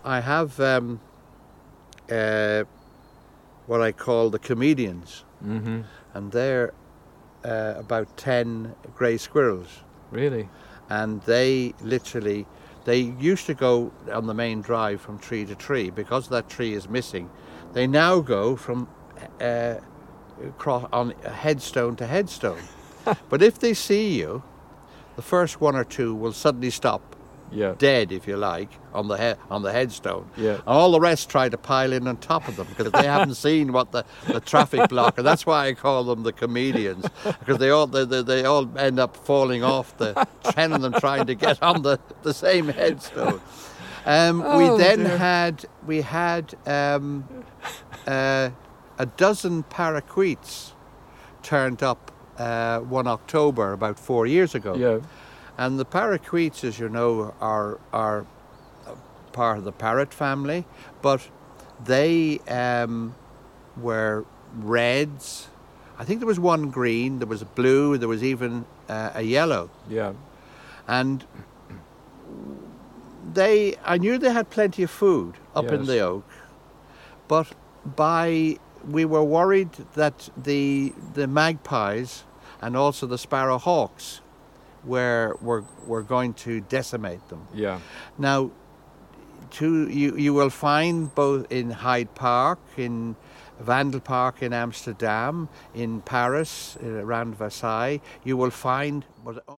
I have what I call the comedians, and they're about 10 grey squirrels. Really? And they used to go on the main drive from tree to tree. Because that tree is missing, they now go from on headstone to headstone. But if they see you, the first one or two will suddenly stop, dead, if you like, on the headstone. Yeah. And all the rest try to pile in on top of them because they haven't seen what the traffic block. And that's why I call them the comedians, because they all end up falling off, 10 of them trying to get on the same headstone. We had a dozen parakeets turned up one October about 4 years ago. Yeah. And the parakeets, as you know, are part of the parrot family, but they were reds. I think there was one green, there was a blue, there was even a yellow. Yeah. And I knew they had plenty of food up in the oak, but we were worried that the magpies and also the sparrowhawks were going to decimate them. Yeah. Now, you will find both in Hyde Park, in Vandal Park in Amsterdam, in Paris, around Versailles, you will find